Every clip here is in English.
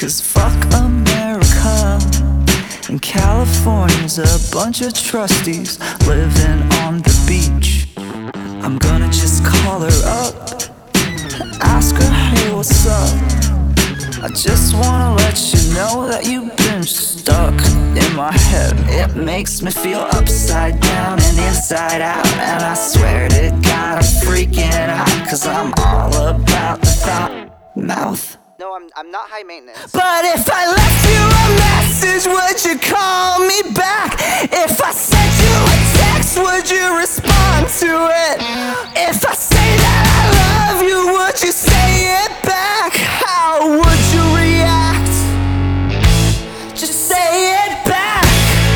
'cause fuck America, and California's a bunch of trustees living on the beach. I'm gonna just call her up, ask her, hey, what's up? I just wanna let you know that you've been stuck in my head. It makes me feel upside down and inside out, and I swear to God I'm freaking out, 'cause I'm all about the thought mouth. No, I'm not high maintenance. But if I left you a message, would you call me back? If I sent you a text, would you respond to it? If I say that I love you, would you say it back? How would you react? Just say it back.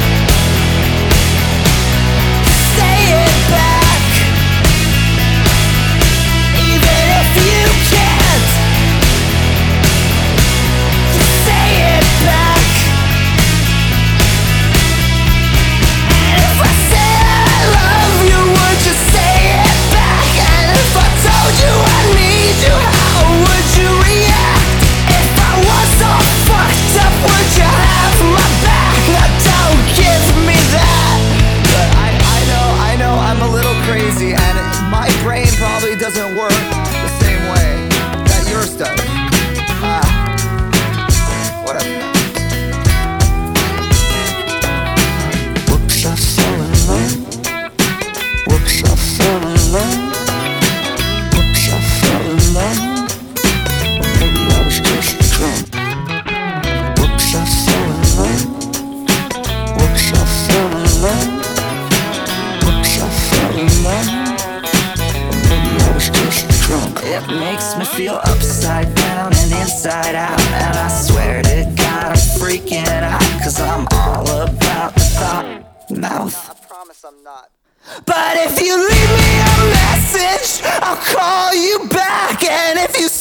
Say it back. Even if you can't, just say it back. And if I said I love you, would you say it back? And if I told you I need you, how would you react? If I was all fucked up, would you have my back? Now don't give me that. But I know I'm a little crazy, and my brain probably doesn't work the same way that yours does. Whatever. Whoops, I fell in love. Whoops, I fell in love. Whoops, I fell in love. Maybe I was just drunk. Whoops, I fell in love. Whoops, I fell in love. Whoops, I fell in love. Maybe I was just drunk. It makes me feel upside down and inside out, and I swear to God I'm freaking out, 'cause I'm all about the thought mouth. I promise I'm not. But if you leave me a message, I'll call you back. And if you